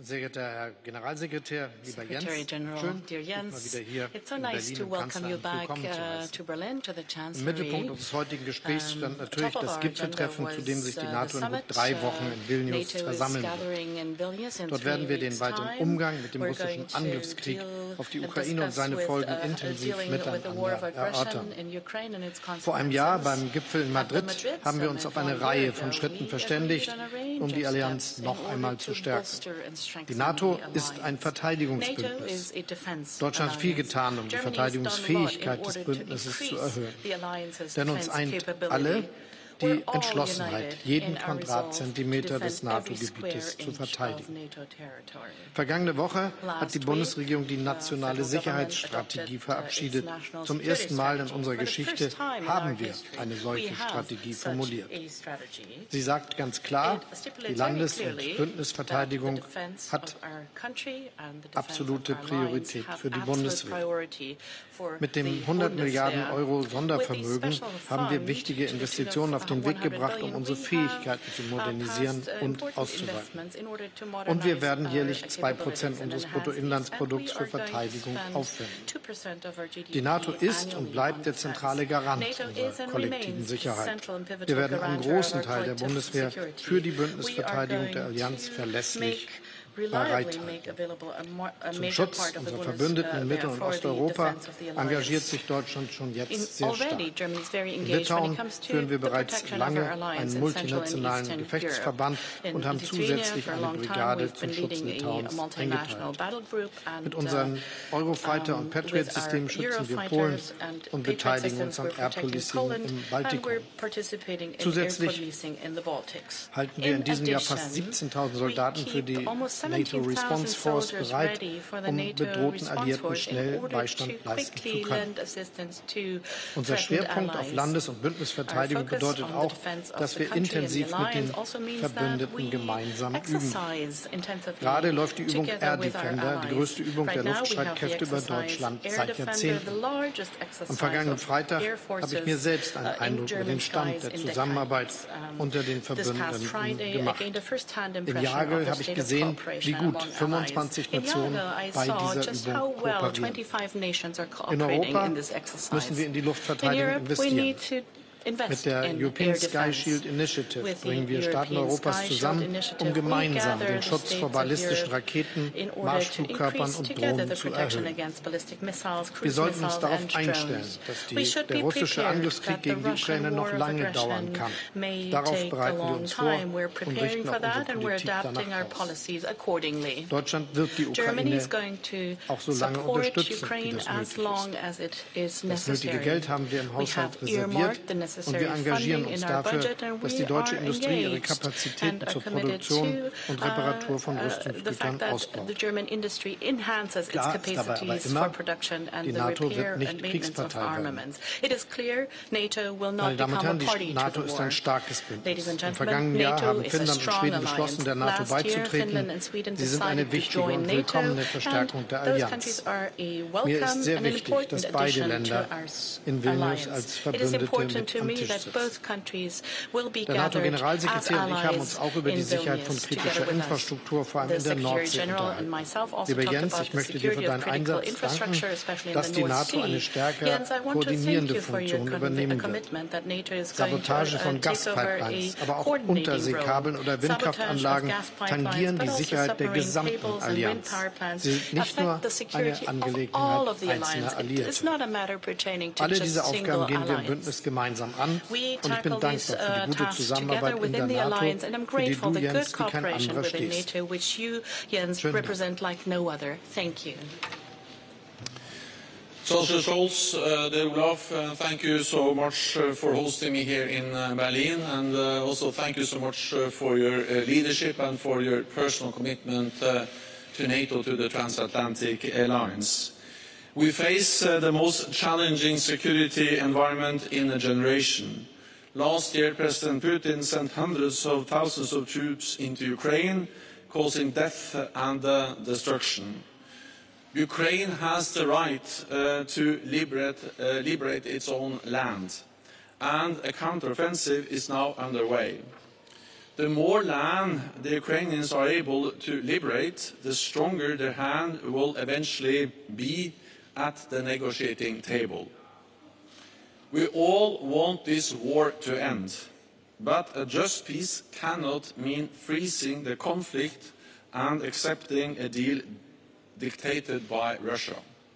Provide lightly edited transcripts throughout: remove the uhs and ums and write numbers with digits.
Sehr geehrter Herr Generalsekretär, lieber Jens, schön, mal wieder hier in Berlin im Kanzleramt willkommen zu heißen. Im Mittelpunkt unseres heutigen Gesprächs stand natürlich das Gipfeltreffen, zu dem sich die NATO in gut 3 Wochen in Vilnius versammeln wird. Dort werden wir den weiteren Umgang mit dem russischen Angriffskrieg auf die Ukraine und seine Folgen intensiv miteinander erörtern. Vor einem Jahr beim Gipfel in Madrid haben wir uns auf eine Reihe von Schritten verständigt, um die Allianz noch einmal zu stärken. Die NATO ist ein Verteidigungsbündnis. Deutschland hat viel getan, um die Verteidigungsfähigkeit des Bündnisses zu erhöhen. Denn uns eint alle die Entschlossenheit, jeden Quadratzentimeter des NATO-Gebietes zu verteidigen. Vergangene Woche hat die Bundesregierung die nationale Sicherheitsstrategie verabschiedet. Zum ersten Mal in unserer Geschichte haben wir eine solche Strategie formuliert. Sie sagt ganz klar, die Landes- und Bündnisverteidigung hat absolute Priorität für die Bundeswehr. Mit dem 100 Milliarden Euro Sondervermögen haben wir wichtige Investitionen auf den Weg gebracht, um unsere Fähigkeiten zu modernisieren und auszuweiten. Und wir werden jährlich 2% unseres Bruttoinlandsprodukts für Verteidigung aufwenden. Die NATO ist und bleibt der zentrale Garant unserer kollektiven Sicherheit. Wir werden einen großen Teil der Bundeswehr für die Bündnisverteidigung der Allianz verlässlich bereithalten. Zum Schutz unserer Verbündeten in Mittel- und Osteuropa engagiert sich Deutschland schon jetzt sehr stark. In Litauen führen wir bereits lange einen multinationalen Gefechtsverband und haben zusätzlich eine Brigade zum Schutz Litauens eingeteilt. Mit unseren Eurofighter- und Patriot-Systemen schützen wir Polen und beteiligen uns am Air Policing im Baltikum. Zusätzlich halten wir in diesem Jahr fast 17.000 Soldaten für die NATO Response Force bereit, um bedrohten Alliierten schnell Beistand leisten zu können. Unser Schwerpunkt auf Landes- und Bündnisverteidigung bedeutet auch, dass wir intensiv mit den Verbündeten gemeinsam üben. Gerade läuft die Übung Air Defender, die größte Übung der Luftstreitkräfte über Deutschland seit Jahrzehnten. Am vergangenen Freitag habe ich mir selbst einen Eindruck über den Stand der Zusammenarbeit unter den Verbündeten gemacht. In Jagel habe ich gesehen, wie gut 25 Nationen bei dieser Übung kooperieren. In Europa müssen wir in die Luftverteidigung investieren. Mit der European Sky Shield Initiative bringen wir Staaten Europas zusammen, um gemeinsam den Schutz vor ballistischen Raketen, Marschflugkörpern und Drohnen zu erhöhen. Wir sollten uns darauf einstellen, dass der russische Angriffskrieg gegen die Ukraine noch lange dauern kann. Darauf bereiten wir uns vor und richten auch unsere Politik danach aus. Deutschland wird die Ukraine auch so lange unterstützen, wie das nötig ist. Das nötige Geld haben wir im Haushalt reserviert. Und wir engagieren uns dafür, dass die deutsche Industrie ihre Kapazitäten zur Produktion und Reparatur von Rüstungsgütern ausbaut. Klar ist dabei aber immer, die NATO wird nicht Kriegspartei werden. Meine Damen und Herren, die NATO ist ein starkes Bündnis. Im vergangenen Jahr haben Finnland und Schweden beschlossen, der NATO beizutreten. Sie sind eine wichtige und willkommene Verstärkung der Allianz. Mir ist sehr wichtig, dass beide Länder in Vilnius als Verbündete mit am Tisch sitzen. Der NATO-Generalsekretär und ich haben uns auch über die Sicherheit von kritischer Infrastruktur, vor allem in der Nordsee, unterhalten. Lieber Jens, ich möchte dir für deinen Einsatz danken, dass die NATO eine stärker koordinierende Funktion übernehmen wird. Sabotage von Gaspipelines, aber auch Unterseekabeln oder Windkraftanlagen tangieren die Sicherheit der gesamten Allianz. Sie sind nicht nur eine Angelegenheit einzelner Alliierter. Alle diese Aufgaben gehen wir im Bündnis gemeinsam an. Und ich bin dankbar für die gute Zusammenarbeit in der NATO, für die du, Jens, wie kein anderer stehst. Schönen Dank. Chancellor Scholz, dear Olaf, thank you so much for hosting me here in Berlin, and also thank you so much for your leadership and for your personal commitment to NATO, to the transatlantic alliance. We face the most challenging security environment in a generation. Last year, President Putin sent hundreds of thousands of troops into Ukraine, causing death and destruction. Ukraine has the right to liberate its own land, and a counteroffensive is now underway. The more land the Ukrainians are able to liberate, the stronger their hand will eventually be at the negotiating table. We all want this war to end, but a just peace cannot mean freezing the conflict and accepting a deal dictated by Russia.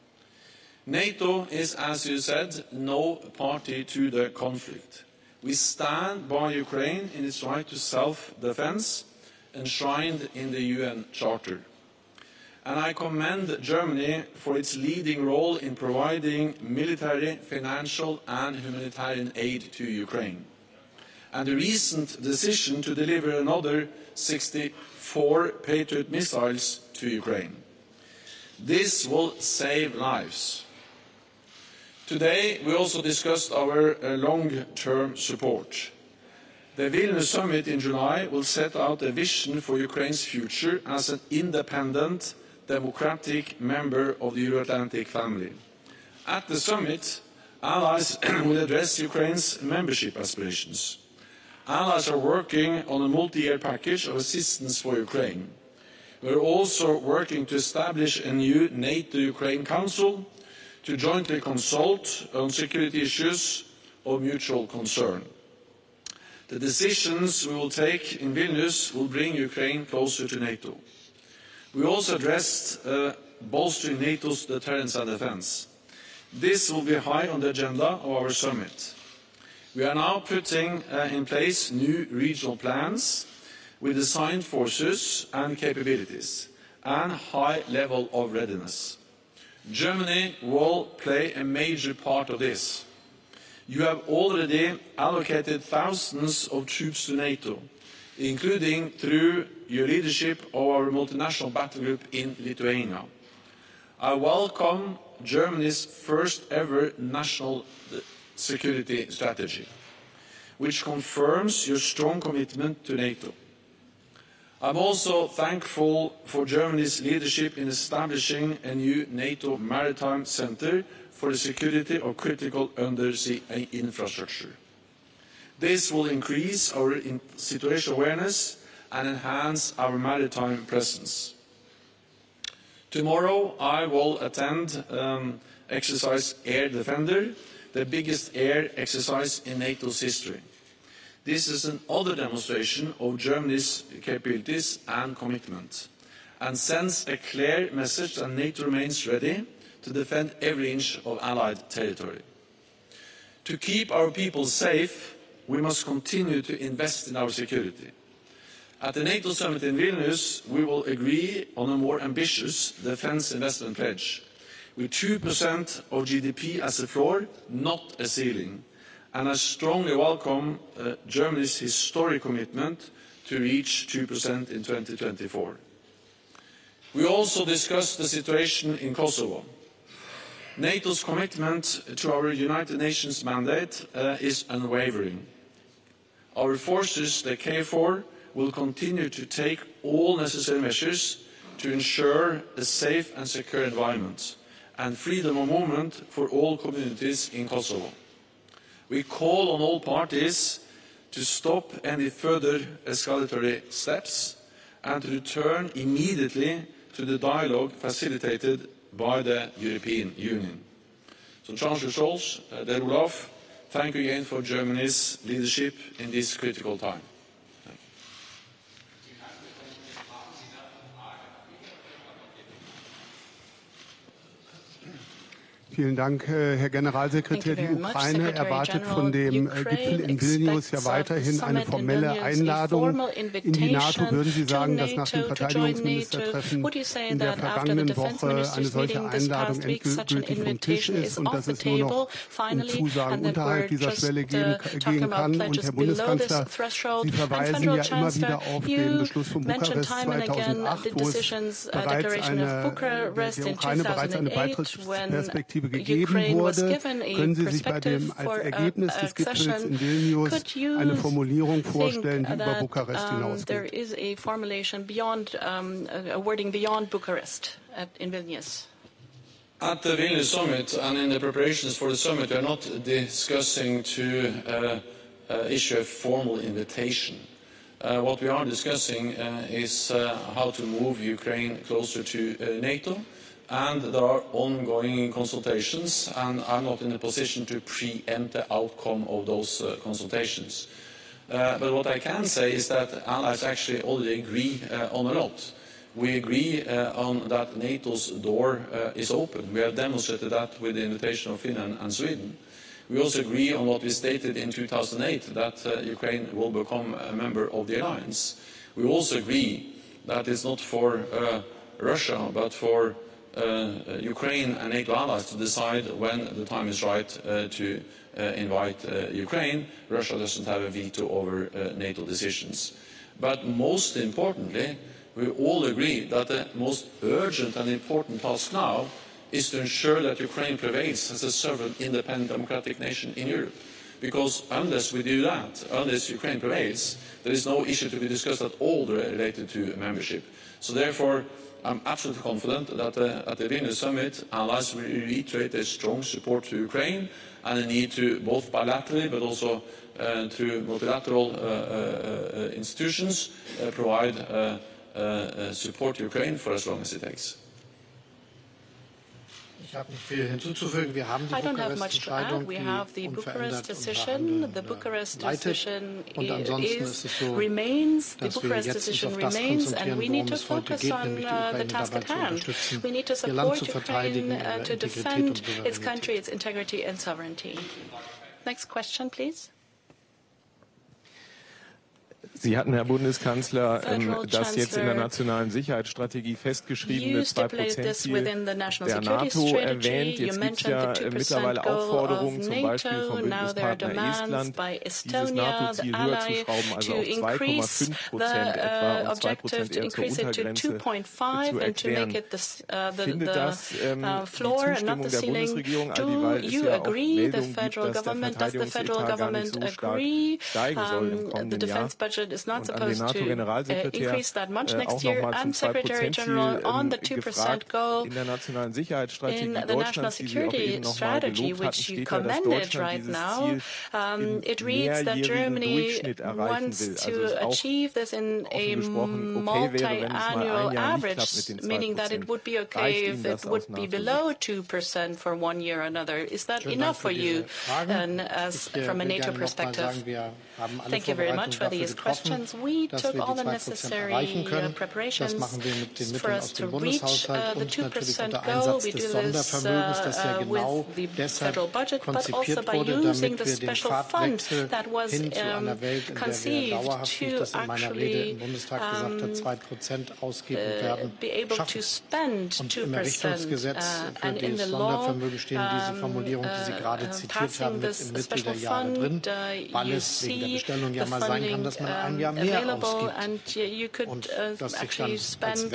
NATO is, as you said, no party to the conflict. We stand by Ukraine in its right to self-defense, enshrined in the UN Charter. And I commend Germany for its leading role in providing military, financial and humanitarian aid to Ukraine. And the recent decision to deliver another 64 Patriot missiles to Ukraine. This will save lives. Today we also discussed our long-term support. The Vilnius Summit in July will set out a vision for Ukraine's future as an independent, democratic member of the Euro-Atlantic family. At the summit, allies will address Ukraine's membership aspirations. Allies are working on a multi-year package of assistance for Ukraine. We are also working to establish a new NATO-Ukraine Council to jointly consult on security issues of mutual concern. The decisions we will take in Vilnius will bring Ukraine closer to NATO. We also addressed bolstering NATO's deterrence and defence. This will be high on the agenda of our summit. We are now putting in place new regional plans with assigned forces and capabilities and high level of readiness. Germany will play a major part of this. You have already allocated thousands of troops to NATO, including through your leadership of our multinational battle group in Lithuania. I welcome Germany's first ever national security strategy, which confirms your strong commitment to NATO. I'm also thankful for Germany's leadership in establishing a new NATO maritime centre for the security of critical undersea infrastructure. This will increase our situational awareness and enhance our maritime presence. Tomorrow I will attend exercise Air Defender, the biggest air exercise in NATO's history. This is another demonstration of Germany's capabilities and commitment, and sends a clear message that NATO remains ready to defend every inch of Allied territory. To keep our people safe, we must continue to invest in our security. At the NATO summit in Vilnius, we will agree on a more ambitious defence investment pledge, with 2% of GDP as a floor, not a ceiling, and I strongly welcome Germany's historic commitment to reach 2% in 2024. We also discussed the situation in Kosovo. NATO's commitment to our United Nations mandate is unwavering. Our forces, the KFOR, will continue to take all necessary measures to ensure a safe and secure environment and freedom of movement for all communities in Kosovo. We call on all parties to stop any further escalatory steps and to return immediately to the dialogue facilitated by the European Union. So, Chancellor Scholz, dear Olaf, thank you again for Germany's leadership in this critical time. Vielen Dank, Herr Generalsekretär. Die Ukraine erwartet von dem Gipfel in Vilnius ja weiterhin eine formelle Einladung in die NATO. Würden Sie sagen, dass nach dem Verteidigungsministertreffen in der vergangenen Woche eine solche Einladung endgültig vom Tisch ist und dass es nur noch um Zusagen unterhalb dieser Schwelle gehen kann? Und Herr Bundeskanzler, Sie verweisen ja immer wieder auf den Beschluss von Bukarest 2008, wo es der Ukraine bereits eine Beitrittsperspektive gegeben wurde. Können Sie sich bei dem als Ergebnis des Gipfels in Vilnius eine Formulierung vorstellen, die über Bukarest hinausgeht? At the Vilnius summit and in the preparations for the summit, we are not discussing to issue a formal invitation. What we are discussing is how to move Ukraine closer to NATO, and there are ongoing consultations, and I'm not in a position to preempt the outcome of those consultations. But what I can say is that allies actually already agree on a lot. We agree on that NATO's door is open. We have demonstrated that with the invitation of Finland and Sweden. We also agree on what we stated in 2008, that Ukraine will become a member of the alliance. We also agree that it's not for Russia, but for Ukraine and NATO allies to decide when the time is right to invite Ukraine. Russia doesn't have a veto over NATO decisions. But most importantly, we all agree that the most urgent and important task now is to ensure that Ukraine prevails as a sovereign, independent, democratic nation in Europe. Because unless we do that, unless Ukraine prevails, there is no issue to be discussed at all related to membership. So therefore, I'm absolutely confident that at the Vilnius summit, allies will reiterate their strong support to Ukraine and the need to, both bilaterally but also through multilateral institutions, provide support to Ukraine for as long as it takes. I don't have much to add. We have the Bucharest decision. The Bucharest decision remains. The Bucharest decision remains, and we need to focus on the task at hand. We need to support Ukraine to defend its country, its integrity and sovereignty. Next question, please. Sie hatten, Herr Bundeskanzler, das jetzt in der nationalen Sicherheitsstrategie festgeschriebene 2%-Ziel der NATO erwähnt. Jetzt gibt es ja mittlerweile Aufforderungen, zum Beispiel vom Bündnispartner Estland, dieses NATO-Ziel höher zu schrauben, also auf 2,5% etwa, und 2% eher zur Untergrenze zu erklären. Findet das die Zustimmung der Bundesregierung, weil es ja auch Meldungen gibt, dass der Verteidigungsetat gar nicht so stark steigen soll im kommenden Jahr? Is not supposed to increase that much next year. I'm Secretary General on the 2% goal in the national security strategy, which you commended right now. It reads that Germany wants to achieve this in a multi-annual average, meaning that it would be okay if it would be below 2% for 1 year or another. Is that enough for you, and as from a NATO perspective? Thank you very much for these questions. We took all the necessary preparations for us to reach the 2% goal. We do this with the federal budget, but also by using the special fund that was conceived to actually be able to spend 2%. And in the law, passing this special fund, you see the funding available, and you could actually spend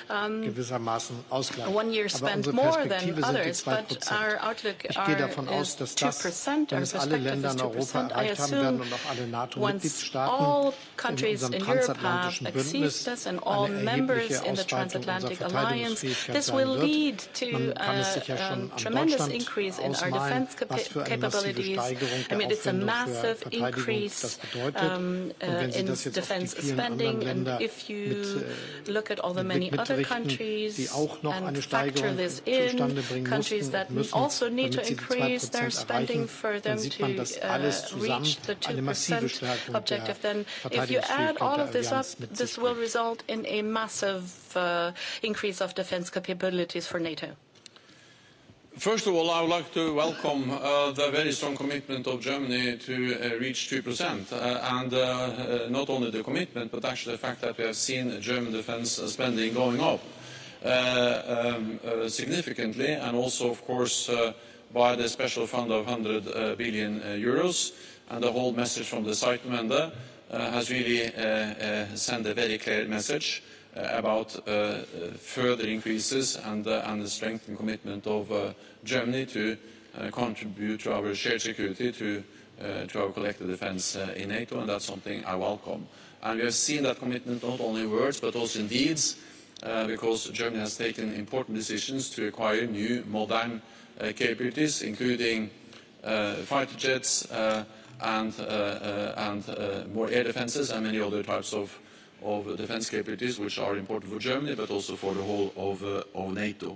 1 year spend more than others, but our outlook is 2%, our perspective is 2%. I assume once all countries in Europe have achieved this and all members in the transatlantic alliance, this will lead to a tremendous increase in our defense capabilities. I mean, it's a massive increase in defense spending, and if you look at all the many other countries and factor this in, countries that also need to increase their spending for them to reach the 2% objective, then if you add all of this up, this will result in a massive increase of defense capabilities for NATO. First of all, I would like to welcome the very strong commitment of Germany to reach 2%, and not only the commitment, but actually the fact that we have seen German defense spending going up significantly, and also, of course, by the special fund of 100 billion euros, and the whole message from the Zeitenwende has really sent a very clear message about further increases and the strength and commitment of Germany to contribute to our shared security, to our collective defense in NATO, and that's something I welcome. And we have seen that commitment not only in words but also in deeds, because Germany has taken important decisions to acquire new modern capabilities, including fighter jets, more air defenses and many other types of defense capabilities, which are important for Germany, but also for the whole of NATO.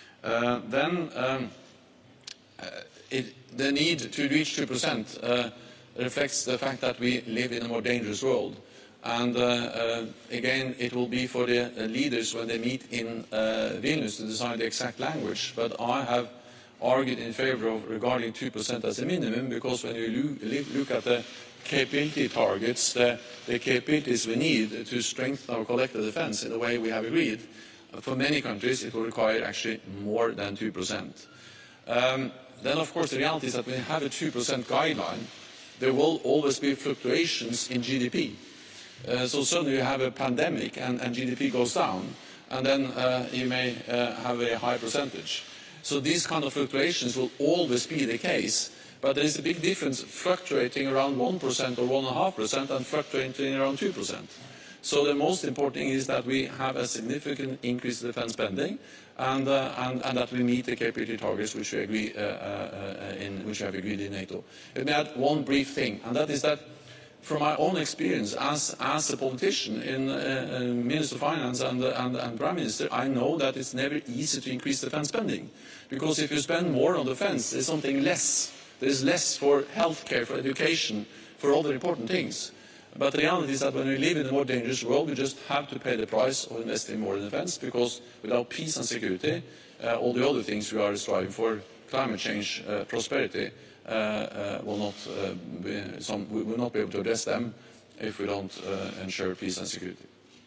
The need to reach 2% reflects the fact that we live in a more dangerous world. And again, it will be for the leaders when they meet in Vilnius to decide the exact language. But I have argued in favor of regarding 2% as a minimum, because when you look at the capability targets, the capabilities we need to strengthen our collective defense in the way we have agreed, for many countries it will require actually more than 2%. Then, of course, the reality is that when you have a 2% guideline, there will always be fluctuations in GDP. So suddenly you have a pandemic and GDP goes down, and then you may have a high percentage. So these kind of fluctuations will always be the case, but there is a big difference fluctuating around 1% or 1.5% and fluctuating around 2%. So the most important thing is that we have a significant increase in defense spending, and that we meet the capability targets which we agree which we have agreed in NATO. Let me add one brief thing, and that is that from my own experience as a politician, in Minister of Finance and Prime Minister, I know that it's never easy to increase defense spending, because if you spend more on defense, there's something less. There's less for healthcare, for education, for other important things. But the reality is that when we live in a more dangerous world, we just have to pay the price of investing more in defense, because without peace and security, all the other things we are striving for, climate change, prosperity, will not be able to address them if we don't ensure peace and security.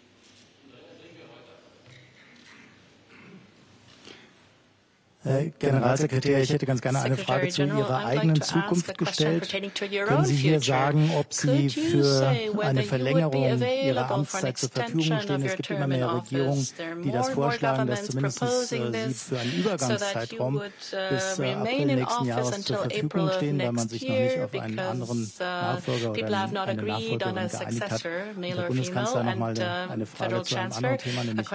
Generalsekretär, ich hätte ganz gerne eine Frage zu Ihrer eigenen Zukunft gestellt. Können Sie hier sagen, ob Sie für eine Verlängerung Ihrer Amtszeit zur Verfügung stehen? Es gibt immer mehr Regierungen, die das vorschlagen, dass zumindest Sie für einen Übergangszeitraum bis April nächsten Jahres zur Verfügung stehen, weil man sich noch nicht auf einen anderen Nachfolger oder eine Nachfolgerin geeinigt hat. Der Bundeskanzler nochmal eine Frage zu einem anderen Thema, nämlich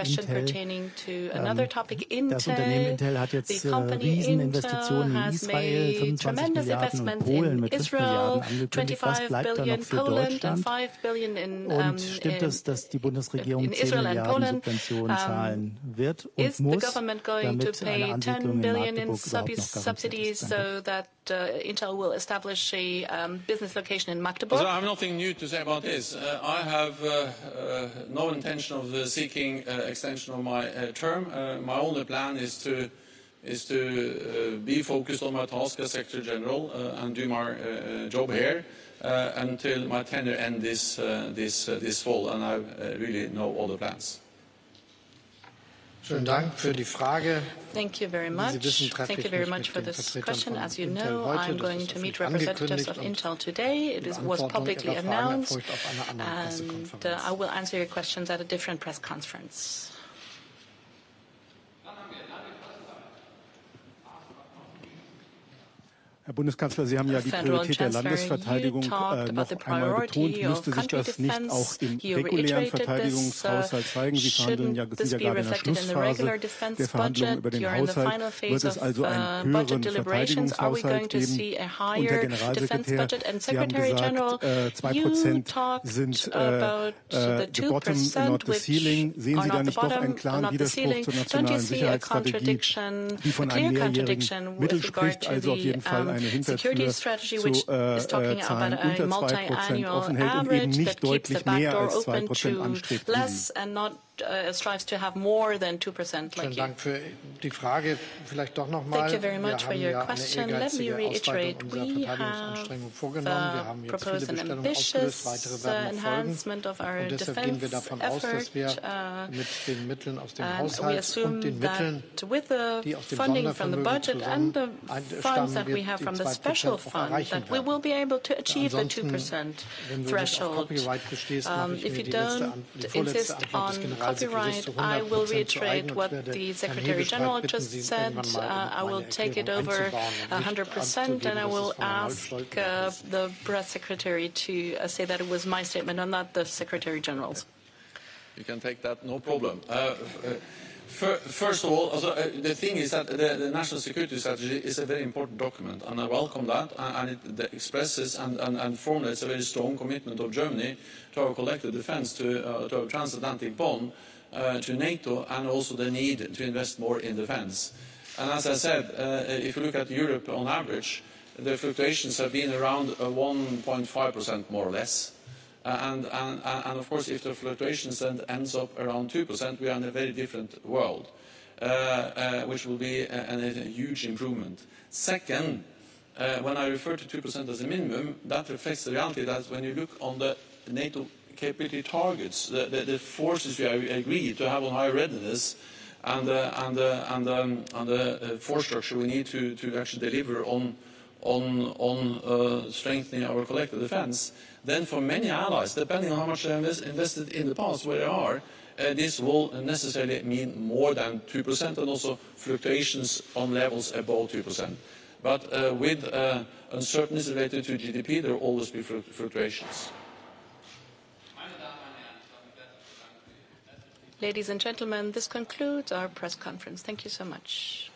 Intel. Das Unternehmen Intel hat jetzt Rieseninvestitionen in Israel, 25 Milliarden und Polen mit 5 Milliarden angekündigt. Was bleibt da noch für Deutschland? Und stimmt es, dass die Bundesregierung 10 Milliarden Subventionen zahlen wird und muss, damit eine Ansiedlung in Magdeburg überhaupt noch garantiert ist? Intel will establish a business location in Magdeburg. So I have nothing new to say about this. I have no intention of seeking extension of my term. My only plan is to be focused on my task as Secretary General and do my job here until my tenure ends this fall, and I really no other plans. Vielen Dank für die Frage. Thank you very much. Thank you very much for this question. As you know, I'm going to meet representatives of Intel today. It was publicly announced, and I will answer your questions at a different press conference. Herr Bundeskanzler, Sie haben ja die Priorität der Landesverteidigung noch einmal betont. Müsste sich das nicht auch im regulären Verteidigungshaushalt zeigen? Sie sind ja gerade in der Schlussphase der Verhandlungen über den Haushalt. Wird es also einen höheren Verteidigungshaushalt geben? Und Herr Generalsekretär, Sie haben gesagt, 2% sind the bottom, not the ceiling. Sehen Sie da nicht doch einen klaren Widerspruch zur nationalen Sicherheitsstrategie, die von einem mehrjährigen Mittel spricht, also auf jeden Fall eine Hintertür zu Zahlen unter 2% offen hält und eben nicht deutlich mehr als 2% anstrebt. Strives to have more than 2% like you. Dank für die Frage. Vielleicht doch noch mal. Thank you very much for your question. Let me reiterate, we have proposed an ambitious enhancement of our defense effort, and we assume that with the funding from the budget and the funds that we have from the special fund, that we will be able to achieve the 2% threshold. If you don't insist on copyright, I will reiterate what the Secretary General just said. I will take it over 100%, and I will ask the press secretary to say that it was my statement and not the Secretary General's. You can take that, no problem. First of all, the thing is that the national security strategy is a very important document, and I welcome that, and it expresses and formulates a very strong commitment of Germany to our collective defense, to our transatlantic bond, to NATO, and also the need to invest more in defense. And as I said, if you look at Europe on average, the fluctuations have been around 1.5% more or less. And of course, if the fluctuations then ends up around 2%, we are in a very different world, which will be a huge improvement. Second, when I refer to 2% as a minimum, that reflects the reality that when you look on the NATO capability targets, the forces we agreed to have on high readiness, and the force structure we need to actually deliver on strengthening our collective defense, then for many allies, depending on how much they have invested in the past, where they are, this will necessarily mean more than 2% and also fluctuations on levels above 2%. But with uncertainties related to GDP, there will always be fluctuations. Ladies and gentlemen, this concludes our press conference. Thank you so much.